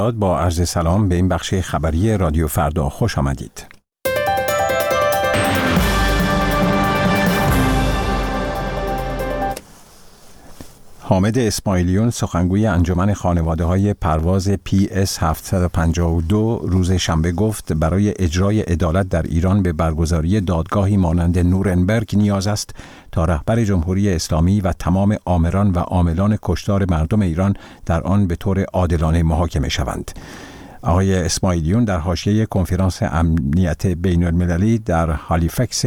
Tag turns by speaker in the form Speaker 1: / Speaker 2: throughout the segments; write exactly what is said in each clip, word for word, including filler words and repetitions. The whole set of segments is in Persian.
Speaker 1: با عرض سلام به این بخش خبری رادیو فردا خوش آمدید. حامد اسماعیلیون سخنگوی انجمن خانواده‌های پرواز پی اس هفتصد و پنجاه و دو روز شنبه گفت برای اجرای عدالت در ایران به برگزاری دادگاهی مانند نورنبرگ نیاز است تا رهبر جمهوری اسلامی و تمام آمران و عاملان کشتار مردم ایران در آن به طور عادلانه محاکمه شوند. آقای اسماعیلیون در حاشیه کنفرانس امنیت بین المللی در هالیفکس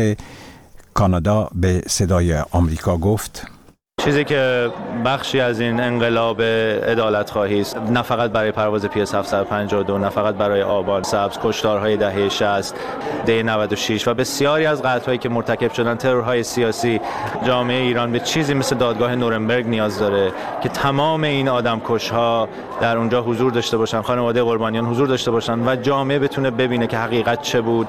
Speaker 1: کانادا به صدای آمریکا گفت:
Speaker 2: چیزی که بخشی از این انقلاب عدالت خواهی است، نه فقط برای پرواز پی اس هفتصد و پنجاه و دو، نه فقط برای آبان سبز، کشتارهای دهه شصت، دهه نود و شش و بسیاری از قتل‌هایی که مرتکب شدن، ترورهای سیاسی. جامعه ایران به چیزی مثل دادگاه نورنبرگ نیاز داره که تمام این آدمکش‌ها در اونجا حضور داشته باشن، خانواده قربانیان حضور داشته باشن و جامعه بتونه ببینه که حقیقت چه بود.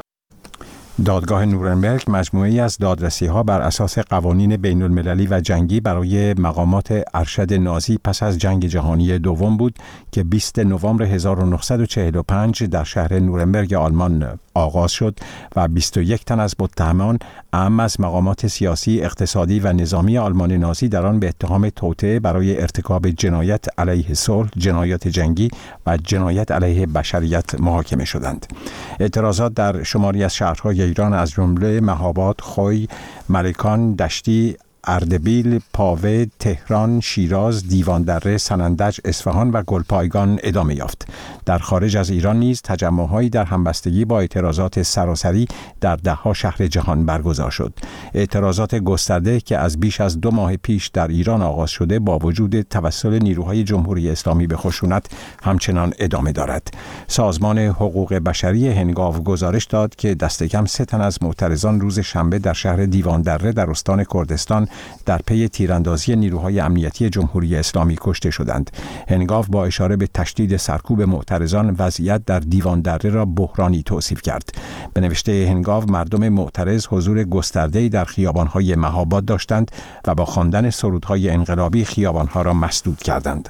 Speaker 1: دادگاه نورنبرگ مجموعه‌ای از دادرسی‌ها بر اساس قوانین بین‌المللی و جنگی برای مقامات ارشد نازی پس از جنگ جهانی دوم بود که بیست نوامبر هزار و نهصد و چهل و پنج در شهر نورنبرگ آلمان آغاز شد و بیست و یک تن از متهمان اعم از مقامات سیاسی، اقتصادی و نظامی آلمان نازی در آن به اتهام توطئه برای ارتکاب جنایت علیه صلح، جنایات جنگی و جنایت علیه بشریت محاکمه شدند. اعتراضات در شماری از شهرهای ایران از جمله مهاباد، خوی، ملکان، دشتی، اردبیل، پاوه، تهران، شیراز، دیواندره، سنندج، اصفهان و گلپایگان ادامه یافت. در خارج از ایران نیز تجمع‌هایی در همبستگی با اعتراضات سراسری در ده‌ها شهر جهان برگزار شد. اعتراضات گسترده که از بیش از دو ماه پیش در ایران آغاز شده با وجود توسل نیروهای جمهوری اسلامی به خشونت همچنان ادامه دارد. سازمان حقوق بشری هنگاو گزارش داد که دست کم سه تن از معترضان روز شنبه در شهر دیواندره در استان کردستان در پی تیراندازی نیروهای امنیتی جمهوری اسلامی کشته شدند. هنگاو با اشاره به تشدید سرکوب معترضان وضعیت در دیواندره را بحرانی توصیف کرد. به نوشته هنگاو مردم معترض حضور گسترده‌ای در خیابان‌های مهاباد داشتند و با خواندن سرودهای انقلابی خیابان‌ها را مسدود کردند.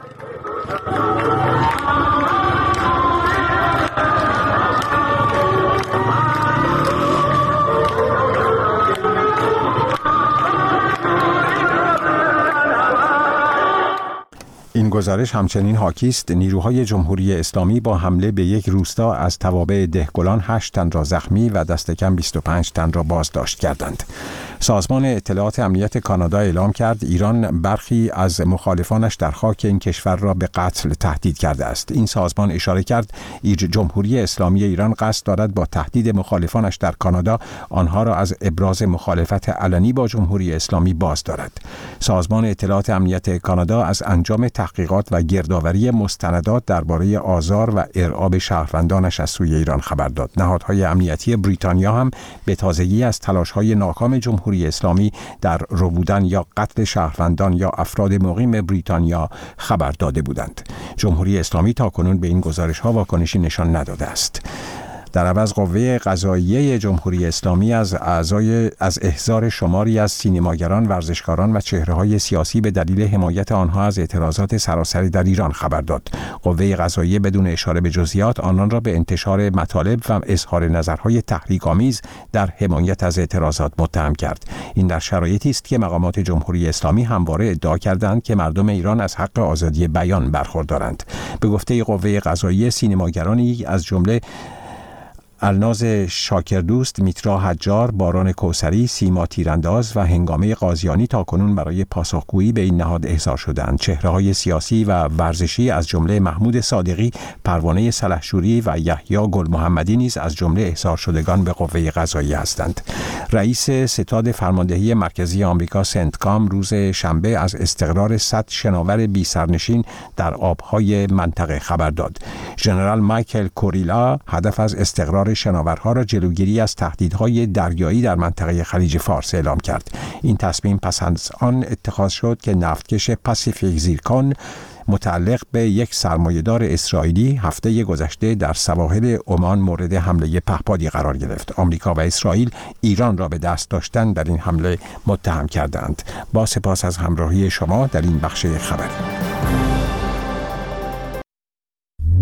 Speaker 1: این گزارش همچنین حاکی است نیروهای جمهوری اسلامی با حمله به یک روستا از توابع دهگلان هشت تن را زخمی و دست کم بیست و پنج تن را بازداشت کردند. سازمان اطلاعات امنیت کانادا اعلام کرد ایران برخی از مخالفانش در خاک این کشور را به قتل تهدید کرده است. این سازمان اشاره کرد جمهوری اسلامی ایران قصد دارد با تهدید مخالفانش در کانادا آنها را از ابراز مخالفت علنی با جمهوری اسلامی باز دارد. سازمان اطلاعات امنیت کانادا از انجام تحقیقات و گردآوری مستندات درباره آزار و ارعاب شهروندانش از سوی ایران خبر داد. نهادهای امنیتی بریتانیا هم به تازگی از تلاش‌های ناکام جمهوری اسلامی در ربودن یا قتل شهروندان یا افراد مقیم بریتانیا خبر داده بودند. جمهوری اسلامی تاکنون به این گزارش‌ها واکنشی نشان نداده است. در عوض قوه قضاییه جمهوری اسلامی از اعضای از احضار شماری از سینماگران، ورزشکاران و چهره‌های سیاسی به دلیل حمایت آنها از اعتراضات سراسری در ایران خبر داد. قوه قضاییه بدون اشاره به جزئیات آنان را به انتشار مطالب و اظهار نظرهای تحریک‌آمیز در حمایت از اعتراضات متهم کرد. این در شرایطی است که مقامات جمهوری اسلامی همواره ادعا کردند که مردم ایران از حق آزادی بیان برخوردارند. به گفته قوه قضاییه سینماگرانی از جمله الناز شاکردوست، میترا حجار، باران کوثری، سیما تیرانداز و هنگامه قاضیانی تاکنون برای پاسخگویی به این نهاد احضار شدند. چهره‌های سیاسی و ورزشی از جمله محمود صادقی، پروانه سلحشوری و یحیی گل محمدی نیز از جمله احضار شدگان به قوه قضاییه هستند. رئیس ستاد فرماندهی مرکزی آمریکا سنتکام روز شنبه از استقرار صد شناور بی سرنشین در آبهای منطقه خبر داد. ژنرال مایکل کوریلا هدف از استقرار شناورها را جلوگیری از تهدیدهای دریایی در منطقه خلیج فارس اعلام کرد. این تصمیم پس از آن اتخاذ شد که نفتکش پاسیفیک زیرکون متعلق به یک سرمایه‌دار اسرائیلی هفته گذشته در سواحل عمان مورد حمله پهپادی قرار گرفت. آمریکا و اسرائیل ایران را به دست داشتن در این حمله متهم کردند. با سپاس از همراهی شما در این بخش خبری.